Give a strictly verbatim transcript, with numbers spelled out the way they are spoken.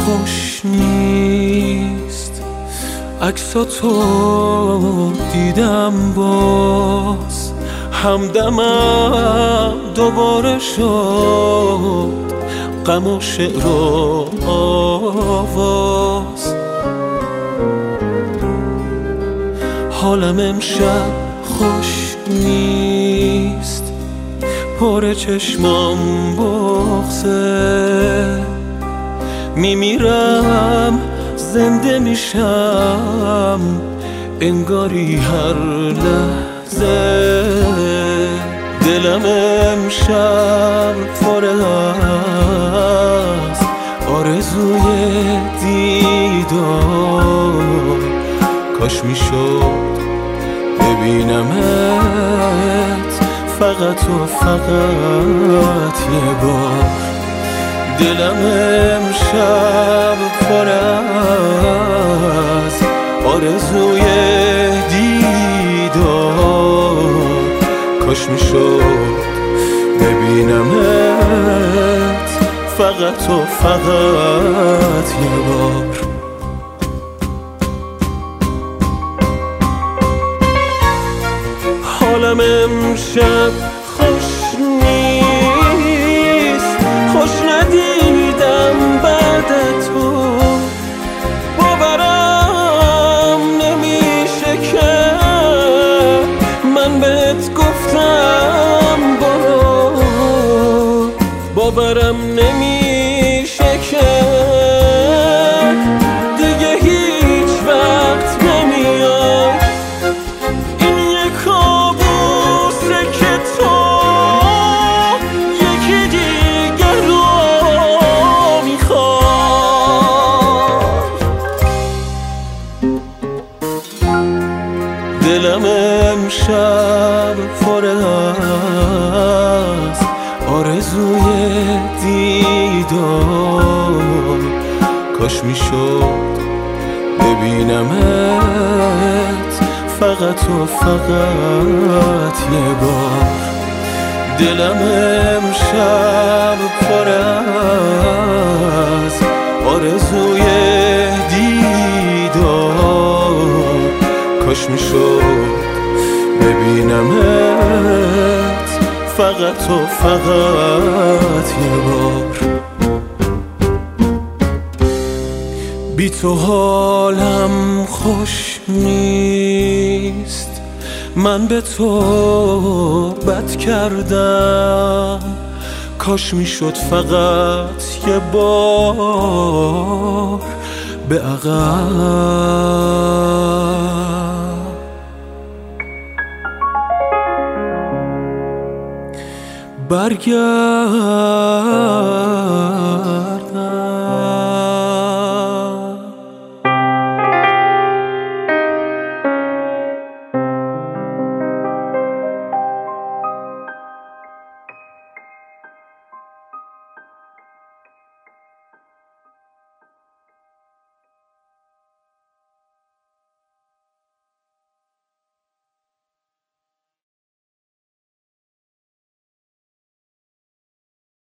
خوش نیست. عکساتو دیدم باز، همدمم دوباره شد غم و شعر و آواز. حالم امشب خوش نیست، پر چشمام بغضه. میمیرم زنده میشم انگاری هر لحظه. دلم امشب پر از آرزوی دیدار، کاش میشد ببینمت فقط و فقط یه بار. دلم امشب پر از آرزوی دیدار، کاش میشد ببینمت فقط و فقط یه بار. حالم امشب خوش نیست، خوش ندیدم بعد تو. باورم نمیشه که من بهت گفتم برو. باورم نمیشه که دیگه هیچ وقت نمیای. این یک کابوسه که تو یکی دیگر رو میخوای. دلم امشب پر از آرزوی دیدار، کاش میشد ببینمت فقط و فقط یه بار. دلم امشب پر از آرزوی دیدار، کاش میشد ببینمت فقط و فقط یه بار. بی تو حالم خوش نیست، من به تو بد کردم، کاش میشد فقط یه بار به عقب برگرد.